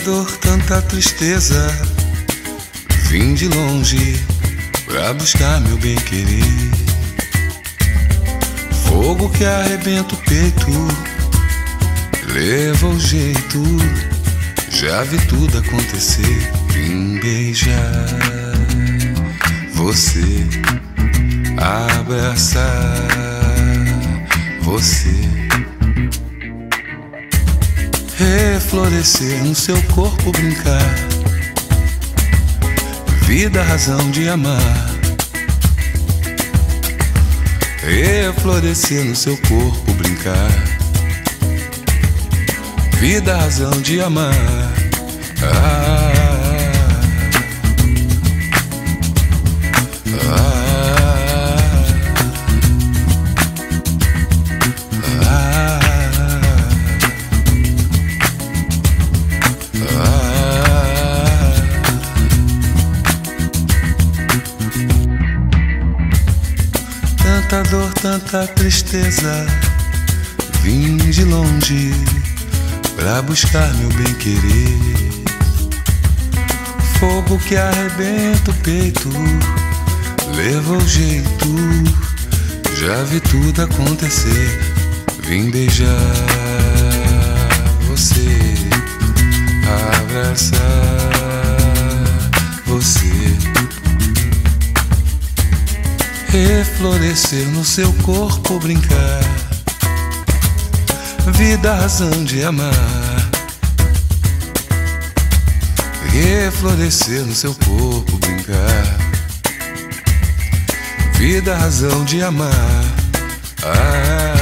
dor, tanta tristeza. Vim de longe pra buscar meu bem-querer. Fogo que arrebenta o peito, leva o jeito. Já vi tudo acontecer. Vim beijar você, abraçar você, reflorescer no seu corpo, brincar. Vida, razão de amar. Reflorescer no seu corpo, brincar. Vida, razão de amar. Tanta dor, tanta tristeza. Vim de longe pra buscar meu bem-querer. Fogo que arrebenta o peito, leva o jeito. Já vi tudo acontecer. Vim beijar você, abraçar você, reflorescer no seu corpo, brincar. Vida, razão de amar. Reflorescer no seu corpo, brincar. Vida, razão de amar.